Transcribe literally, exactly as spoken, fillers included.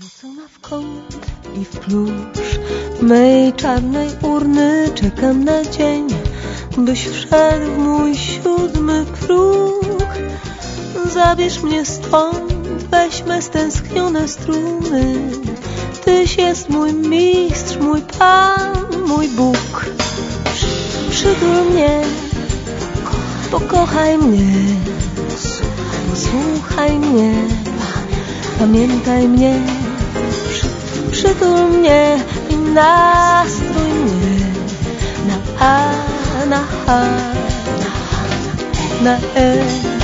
Rzucona w kąt i w plusz mej czarnej urny czekam na dzień, byś wszedł w mój siódmy próg. Zabierz mnie stąd, weźmy stęsknione struny. Tyś jest mój mistrz, mój Pan, mój Bóg. Przytul mnie, pokochaj mnie, posłuchaj mnie, pamiętaj mnie. Przytul mnie i nastrój mnie na A, na H, na E.